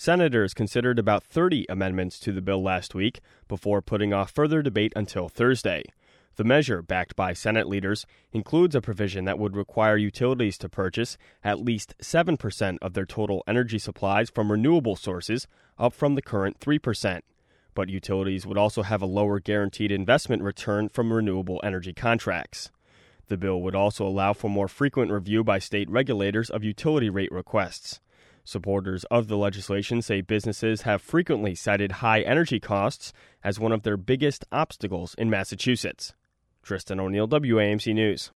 Senators considered about 30 amendments to the bill last week before putting off further debate until Thursday. The measure, backed by Senate leaders, includes a provision that would require utilities to purchase at least 7% of their total energy supplies from renewable sources, up from the current 3%. But utilities would also have a lower guaranteed investment return from renewable energy contracts. The bill would also allow for more frequent review by state regulators of utility rate requests. Supporters of the legislation say businesses have frequently cited high energy costs as one of their biggest obstacles in Massachusetts. Tristan O'Neill, WAMC News.